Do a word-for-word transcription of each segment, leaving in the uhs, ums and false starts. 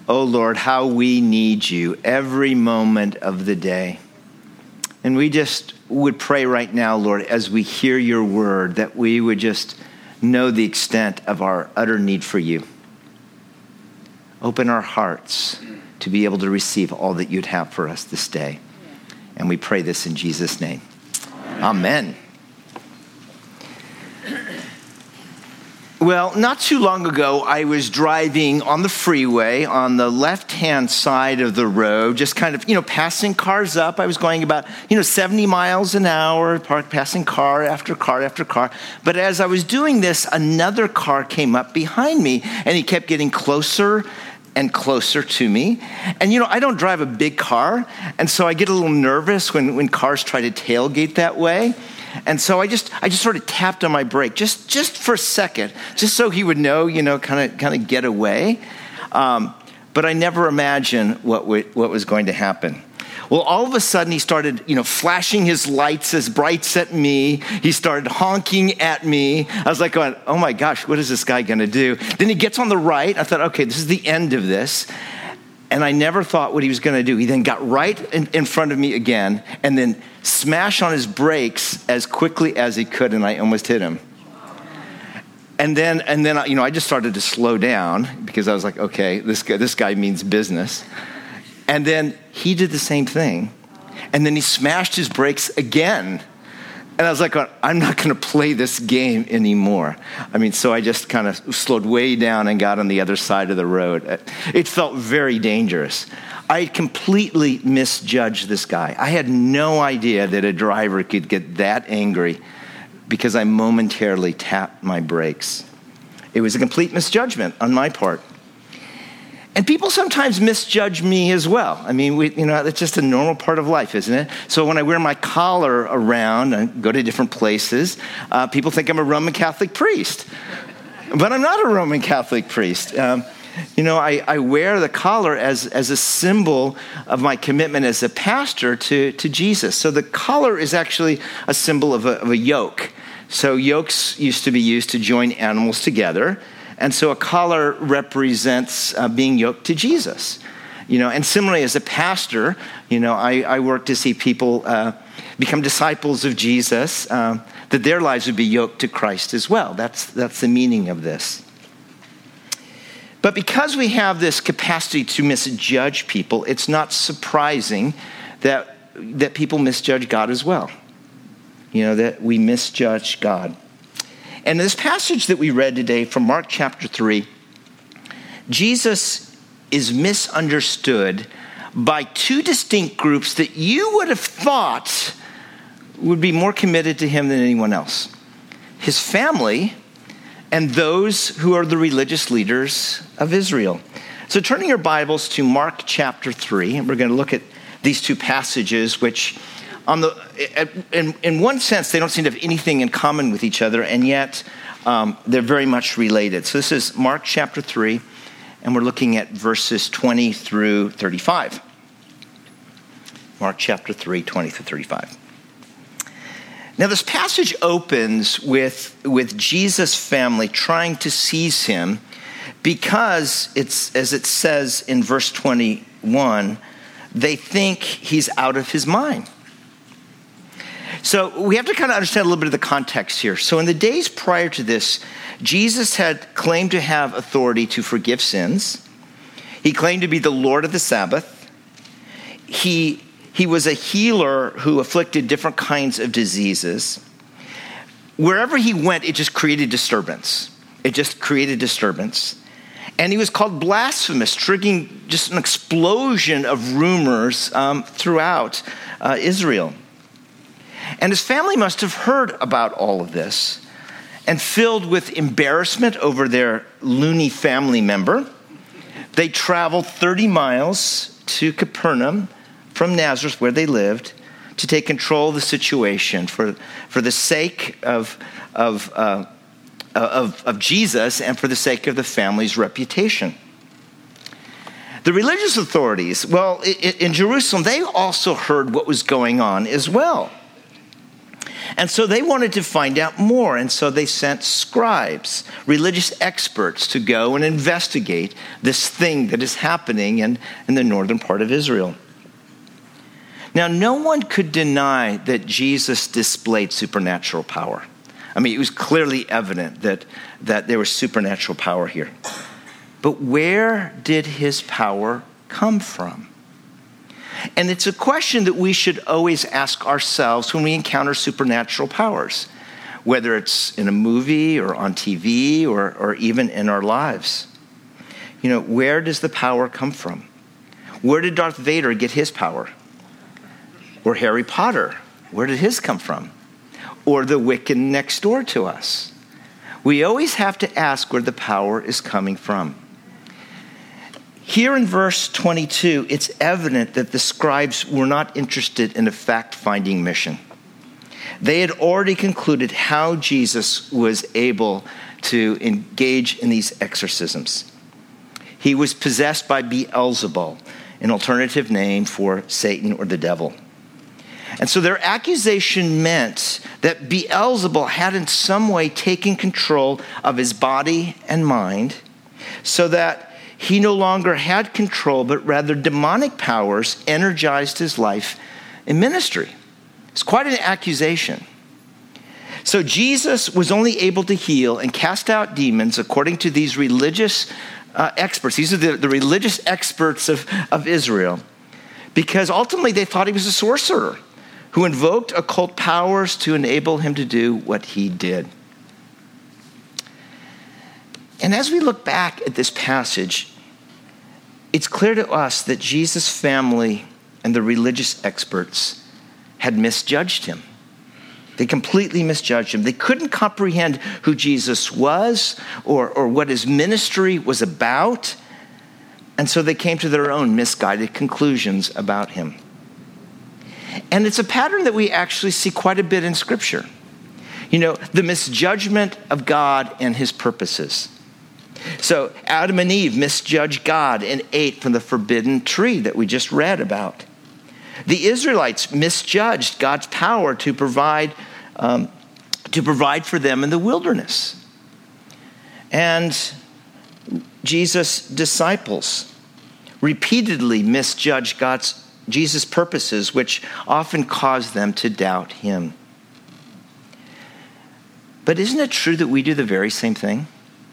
Oh Lord, how we need you every moment of the day. And we just would pray right now, Lord, as we hear your word, that we would just know the extent of our utter need for you. Open our hearts to be able to receive all that you'd have for us this day. And we pray this in Jesus' name. Amen. Well, not too long ago, I was driving on the freeway on the left-hand side of the road, just kind of, you know, passing cars up. I was going about, you know, seventy miles an hour, passing car after car after car. But as I was doing this, another car came up behind me, and he kept getting closer and closer to me. And, you know, I don't drive a big car, and so I get a little nervous when, when cars try to tailgate that way. And so I just I just sort of tapped on my brake just just for a second, just so he would know, you know, kind of kind of get away. Um, but I never imagined what w- what was going to happen. Well, all of a sudden he started, you know, flashing his lights as brights at me. He started honking at me. I was like going, oh my gosh, what is this guy going to do? Then he gets on the right. I thought, okay, this is the end of this. And I never thought what he was going to do. He then got right in, in front of me again and then smashed on his brakes as quickly as he could, and I almost hit him. And then, and then, you know, I just started to slow down because I was like, okay, this guy, this guy means business. And then he did the same thing. And then he smashed his brakes again. And I was like, I'm not going to play this game anymore. I mean, so I just kind of slowed way down and got on the other side of the road. It felt very dangerous. I completely misjudged this guy. I had no idea that a driver could get that angry because I momentarily tapped my brakes. It was a complete misjudgment on my part. And people sometimes misjudge me as well. I mean, we, you know, it's just a normal part of life, isn't it? So when I wear my collar around and go to different places, uh, people think I'm a Roman Catholic priest. But I'm not a Roman Catholic priest. Um, you know, I, I wear the collar as, as a symbol of my commitment as a pastor to, to Jesus. So the collar is actually a symbol of a, of a yoke. So yokes used to be used to join animals together. And so a collar represents uh, being yoked to Jesus, you know. And similarly, as a pastor, you know, I, I work to see people uh, become disciples of Jesus, uh, that their lives would be yoked to Christ as well. That's that's the meaning of this. But because we have this capacity to misjudge people, it's not surprising that that people misjudge God as well. You know, that we misjudge God. And this passage that we read today from Mark chapter three, Jesus is misunderstood by two distinct groups that you would have thought would be more committed to him than anyone else. His family and those who are the religious leaders of Israel. So turning your Bibles to Mark chapter three, and we're going to look at these two passages, which On the, in, in one sense, they don't seem to have anything in common with each other, and yet um, they're very much related. So this is Mark chapter three, and we're looking at verses twenty through thirty-five. Mark chapter three, twenty through thirty-five. Now this passage opens with, with Jesus' family trying to seize him because, it's as it says in verse twenty-one, they think he's out of his mind. So we have to kind of understand a little bit of the context here. So in the days prior to this, Jesus had claimed to have authority to forgive sins. He claimed to be the Lord of the Sabbath. He, he was a healer who afflicted different kinds of diseases. Wherever he went, it just created disturbance. It just created disturbance. And he was called blasphemous, triggering just an explosion of rumors um, throughout uh, Israel. And his family must have heard about all of this, and filled with embarrassment over their loony family member, they traveled thirty miles to Capernaum from Nazareth, where they lived, to take control of the situation for, for the sake of, of, uh, of, of Jesus and for the sake of the family's reputation. The religious authorities, well, in Jerusalem, they also heard what was going on as well. And so they wanted to find out more. And so they sent scribes, religious experts, to go and investigate this thing that is happening in, in the northern part of Israel. Now, no one could deny that Jesus displayed supernatural power. I mean, it was clearly evident that, that there was supernatural power here. But where did his power come from? And it's a question that we should always ask ourselves when we encounter supernatural powers, whether it's in a movie or on T V or, or even in our lives. You know, where does the power come from? Where did Darth Vader get his power? Or Harry Potter, where did his come from? Or the Wiccan next door to us? We always have to ask where the power is coming from. Here in verse twenty-two, it's evident that the scribes were not interested in a fact-finding mission. They had already concluded how Jesus was able to engage in these exorcisms. He was possessed by Beelzebul, an alternative name for Satan or the devil. And so their accusation meant that Beelzebul had in some way taken control of his body and mind so that he no longer had control, but rather demonic powers energized his life and ministry. It's quite an accusation. So Jesus was only able to heal and cast out demons according to these religious uh, experts. These are the, the religious experts of, of Israel, because ultimately they thought he was a sorcerer who invoked occult powers to enable him to do what he did. And as we look back at this passage, it's clear to us that Jesus' family and the religious experts had misjudged him. They completely misjudged him. They couldn't comprehend who Jesus was or, or what his ministry was about. And so they came to their own misguided conclusions about him. And it's a pattern that we actually see quite a bit in Scripture. You know, the misjudgment of God and his purposes. So Adam and Eve misjudged God and ate from the forbidden tree that we just read about. The Israelites misjudged God's power to provide, um, to provide for them in the wilderness. And Jesus' disciples repeatedly misjudged God's Jesus' purposes, which often caused them to doubt him. But isn't it true that we do the very same thing?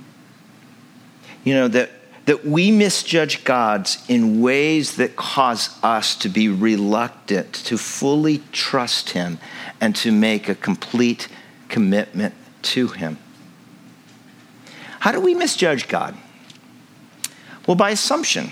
You know, that, that we misjudge God in ways that cause us to be reluctant to fully trust him and to make a complete commitment to him. How do we misjudge God? Well, by assumption.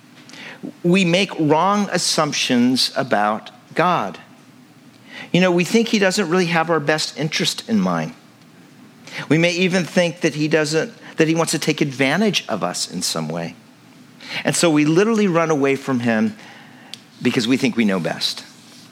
We make wrong assumptions about God. You know, we think he doesn't really have our best interest in mind. We may even think that he doesn't, that he wants to take advantage of us in some way. And so we literally run away from him because we think we know best.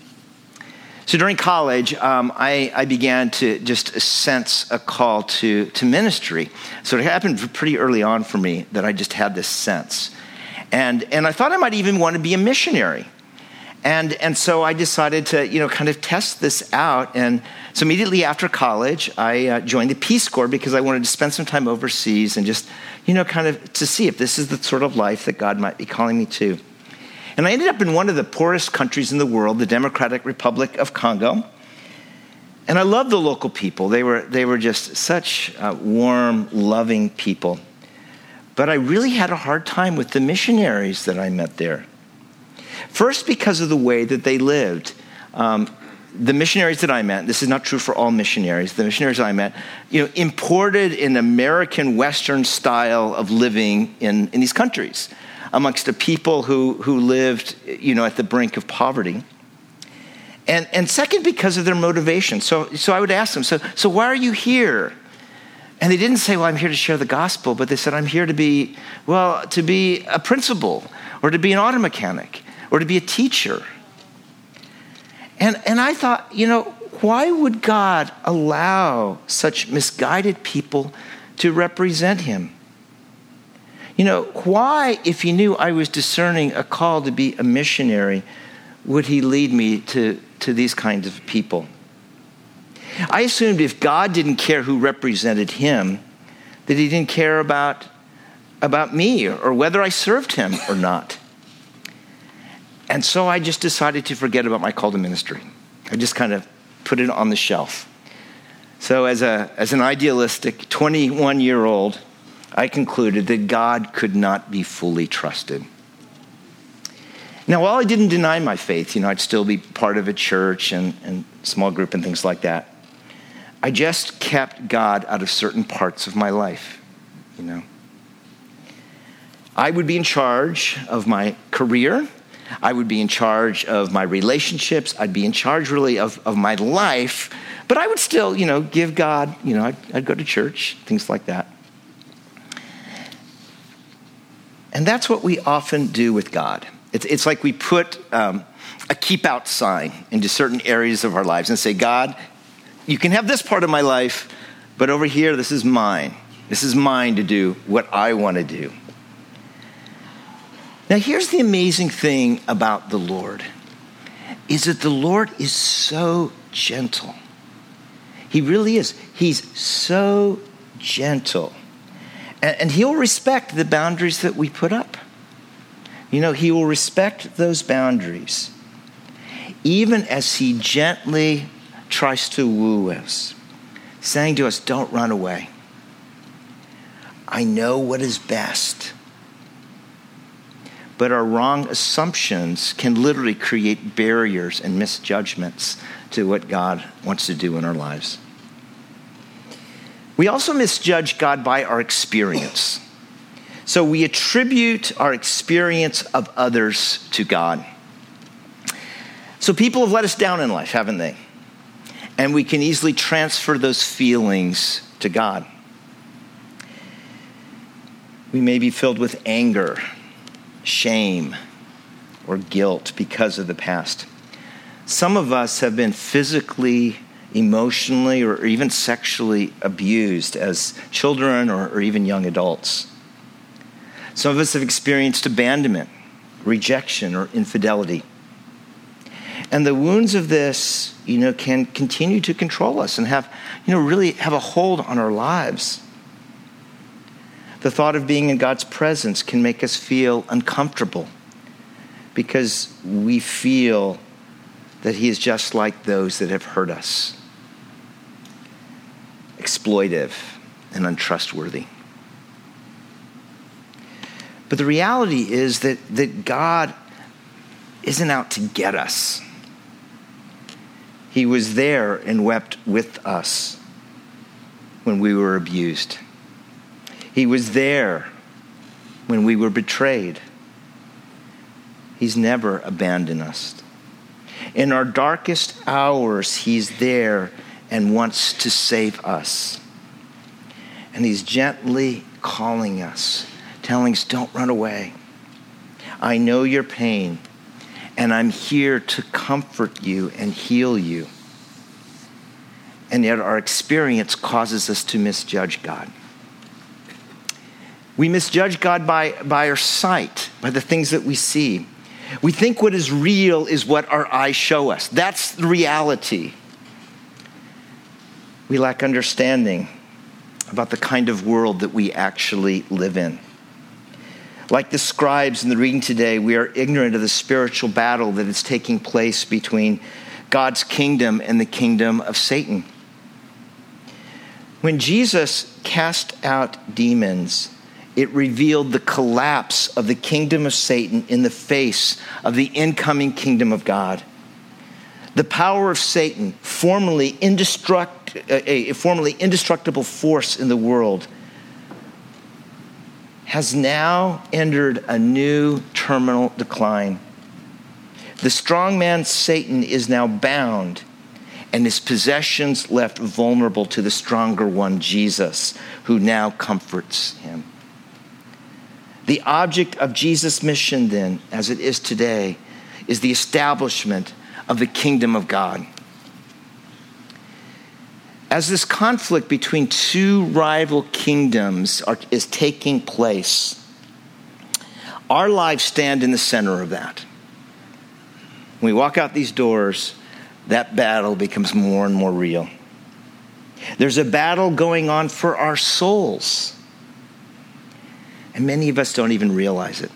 So during college, um, I, I began to just sense a call to, to ministry. So it happened pretty early on for me that I just had this sense. And and I thought I might even want to be a missionary. And and so I decided to, you know, kind of test this out. And so immediately after college, I uh, joined the Peace Corps because I wanted to spend some time overseas and just, you know, kind of to see if this is the sort of life that God might be calling me to. And I ended up in one of the poorest countries in the world, the Democratic Republic of Congo. And I loved the local people. They were they were just such uh, warm, loving people. But I really had a hard time with the missionaries that I met there. First, because of the way that they lived. Um, the missionaries that I met, this is not true for all missionaries, the missionaries I met, you know, imported an American Western style of living in, in these countries amongst a people who, who lived, you know, at the brink of poverty. And and second, because of their motivation. So so I would ask them, so so why are you here? And they didn't say, well, I'm here to share the gospel, but they said, I'm here to be, well, to be a principal, or to be an auto mechanic, or to be a teacher. And and I thought, you know, why would God allow such misguided people to represent him? You know, why, if he knew I was discerning a call to be a missionary, would he lead me to, to these kinds of people? I assumed if God didn't care who represented him, that he didn't care about, about me or whether I served him or not. And so I just decided to forget about my call to ministry. I just kind of put it on the shelf. So as a as an idealistic twenty-one-year-old, I concluded that God could not be fully trusted. Now, while I didn't deny my faith, you know, I'd still be part of a church and, and small group and things like that. I just kept God out of certain parts of my life, you know. I would be in charge of my career. I would be in charge of my relationships. I'd be in charge, really, of, of my life. But I would still, you know, give God, you know, I'd, I'd go to church, things like that. And that's what we often do with God. It's, it's like we put um, a keep out sign into certain areas of our lives and say, God, you can have this part of my life, but over here, this is mine. This is mine to do what I want to do. Now, here's the amazing thing about the Lord, is that the Lord is so gentle. He really is. He's so gentle. And, and he'll respect the boundaries that we put up. You know, he will respect those boundaries, even as he gently tries to woo us, saying to us, don't run away. I know what is best. But our wrong assumptions can literally create barriers and misjudgments to what God wants to do in our lives. We also misjudge God by our experience. So we attribute our experience of others to God. So people have let us down in life, haven't they? And we can easily transfer those feelings to God. We may be filled with anger, shame, or guilt because of the past. Some of us have been physically, emotionally, or even sexually abused as children or, or even young adults. Some of us have experienced abandonment, rejection, or infidelity. And the wounds of this, you know, can continue to control us and have, you know, really have a hold on our lives. The thought of being in God's presence can make us feel uncomfortable because we feel that he is just like those that have hurt us, exploitive and untrustworthy. But the reality is that, that God isn't out to get us. He was there and wept with us when we were abused. He was there when we were betrayed. He's never abandoned us. In our darkest hours, he's there and wants to save us. And he's gently calling us, telling us, don't run away. I know your pain, and I'm here to comfort you and heal you. And yet our experience causes us to misjudge God. We misjudge God by, by our sight, by the things that we see. We think what is real is what our eyes show us. That's the reality. We lack understanding about the kind of world that we actually live in. Like the scribes in the reading today, we are ignorant of the spiritual battle that is taking place between God's kingdom and the kingdom of Satan. When Jesus cast out demons, it revealed the collapse of the kingdom of Satan in the face of the incoming kingdom of God. The power of Satan, formerly indestruct, a formerly indestructible force in the world, has now entered a new terminal decline. The strong man Satan is now bound, and his possessions left vulnerable to the stronger one, Jesus, who now comforts him. The object of Jesus' mission then, as it is today, is the establishment of the kingdom of God. As this conflict between two rival kingdoms are, is taking place, our lives stand in the center of that. When we walk out these doors, that battle becomes more and more real. There's a battle going on for our souls. And many of us don't even realize it.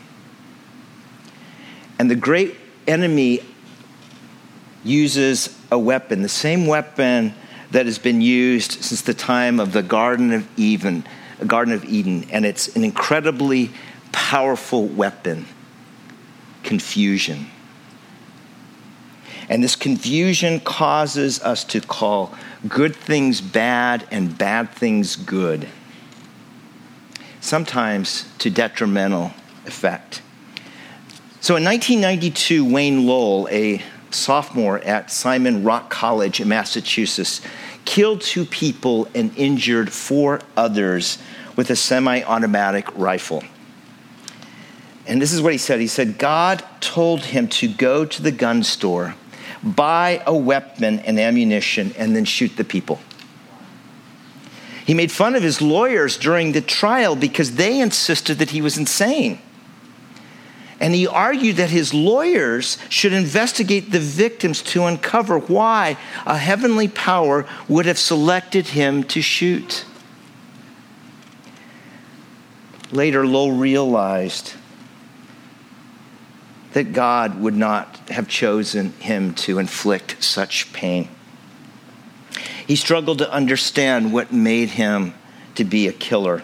And the great enemy uses a weapon, the same weapon that has been used since the time of the Garden of Eden, Garden of Eden, and it's an incredibly powerful weapon: confusion. And this confusion causes us to call good things bad and bad things good, sometimes to detrimental effect. So in nineteen ninety-two, Wayne Lowell, a sophomore at Simon Rock College in Massachusetts, killed two people and injured four others with a semi-automatic rifle. And this is what he said. He said, God told him to go to the gun store, buy a weapon and ammunition, and then shoot the people. He made fun of his lawyers during the trial because they insisted that he was insane. And he argued that his lawyers should investigate the victims to uncover why a heavenly power would have selected him to shoot. Later, Lowell realized that God would not have chosen him to inflict such pain. He struggled to understand what made him to be a killer.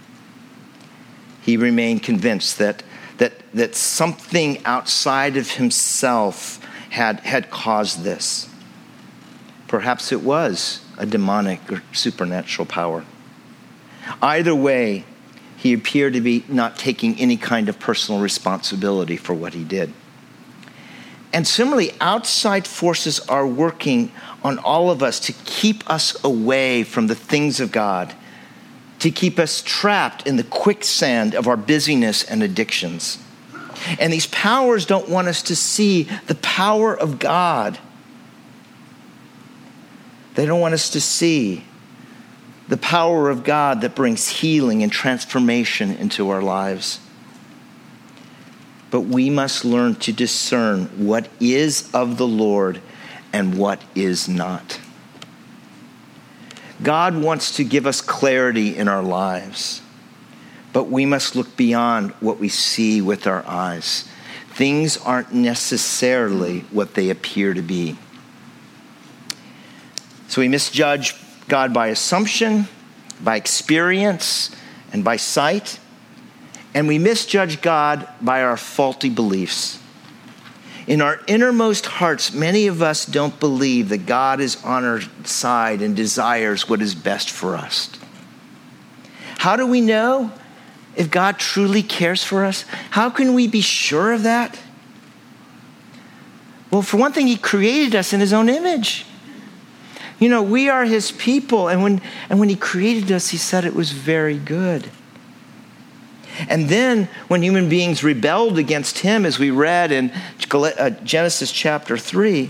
He remained convinced that that that something outside of himself had, had caused this. Perhaps it was a demonic or supernatural power. Either way, he appeared to be not taking any kind of personal responsibility for what he did. And similarly, outside forces are working on all of us to keep us away from the things of God, to keep us trapped in the quicksand of our busyness and addictions. And these powers don't want us to see the power of God. They don't want us to see the power of God that brings healing and transformation into our lives. But we must learn to discern what is of the Lord and what is not. God wants to give us clarity in our lives, but we must look beyond what we see with our eyes. Things aren't necessarily what they appear to be. So we misjudge God by assumption, by experience, and by sight. And we misjudge God by our faulty beliefs. In our innermost hearts, many of us don't believe that God is on our side and desires what is best for us. How do we know if God truly cares for us? How can we be sure of that? Well, for one thing, he created us in his own image. You know, we are his people, and when and when he created us, he said it was very good. And then when human beings rebelled against him, as we read in Genesis chapter three,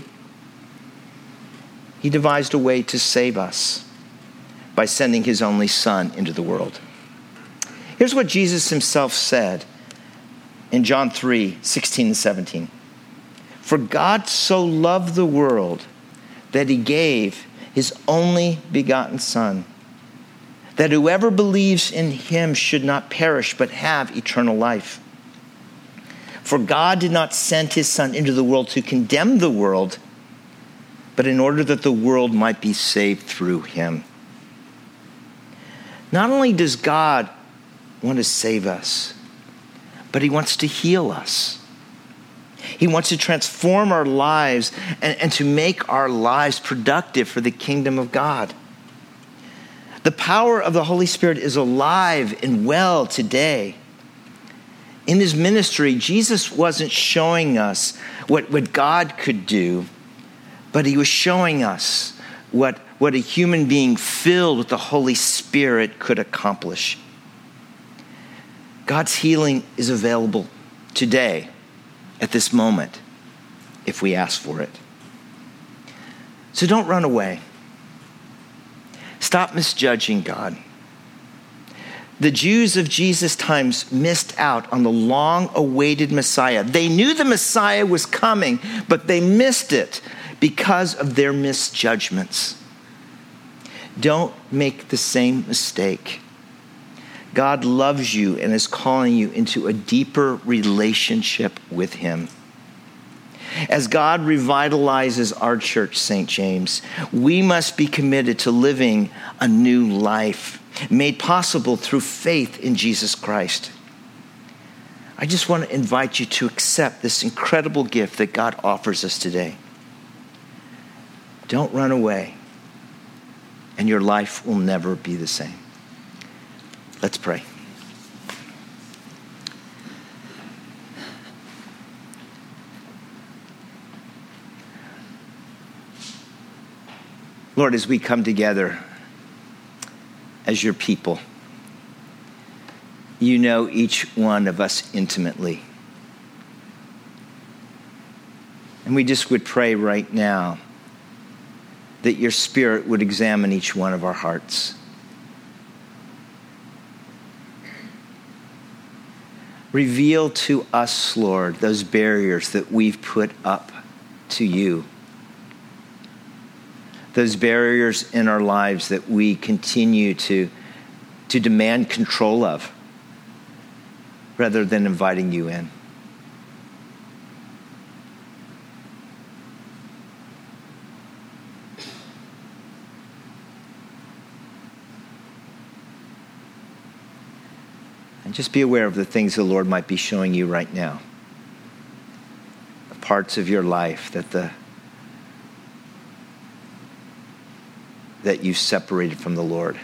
he devised a way to save us by sending his only son into the world. Here's what Jesus himself said in John three, sixteen and seventeen. For God so loved the world that he gave his only begotten son, that whoever believes in him should not perish but have eternal life. For God did not send his son into the world to condemn the world, but in order that the world might be saved through him. Not only does God want to save us, but he wants to heal us. He wants to transform our lives and, and to make our lives productive for the kingdom of God. The power of the Holy Spirit is alive and well today. In his ministry, Jesus wasn't showing us what, what God could do, but he was showing us what, what a human being filled with the Holy Spirit could accomplish. God's healing is available today, at this moment, if we ask for it. So don't run away. Stop misjudging God. The Jews of Jesus' times missed out on the long-awaited Messiah. They knew the Messiah was coming, but they missed it because of their misjudgments. Don't make the same mistake. God loves you and is calling you into a deeper relationship with him. As God revitalizes our church, Saint James, we must be committed to living a new life made possible through faith in Jesus Christ. I just want to invite you to accept this incredible gift that God offers us today. Don't run away, and your life will never be the same. Let's pray. Lord, as we come together as your people, you know each one of us intimately. And we just would pray right now that your Spirit would examine each one of our hearts. Reveal to us, Lord, those barriers that we've put up to you. Those barriers in our lives that we continue to, to demand control of, rather than inviting you in. And just be aware of the things the Lord might be showing you right now. The parts of your life that the that you separated from the Lord.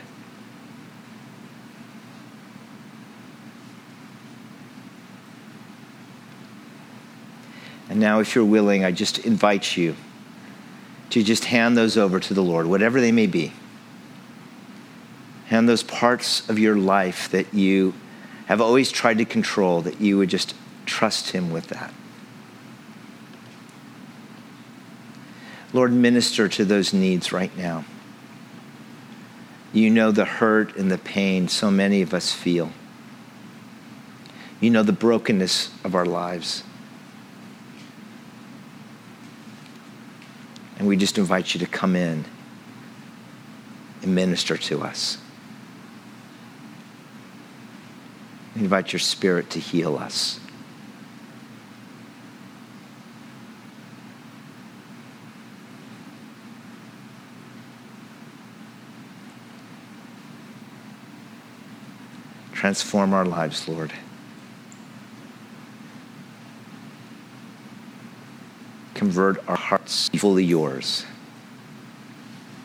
And now, if you're willing, I just invite you to just hand those over to the Lord, whatever they may be. Hand those parts of your life that you have always tried to control, that you would just trust him with that. Lord, minister to those needs right now. You know the hurt and the pain so many of us feel. You know the brokenness of our lives. And we just invite you to come in and minister to us. We invite your Spirit to heal us. Transform our lives, Lord. Convert our hearts fully yours.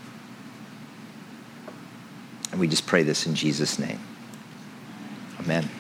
And we just pray this in Jesus' name. Amen.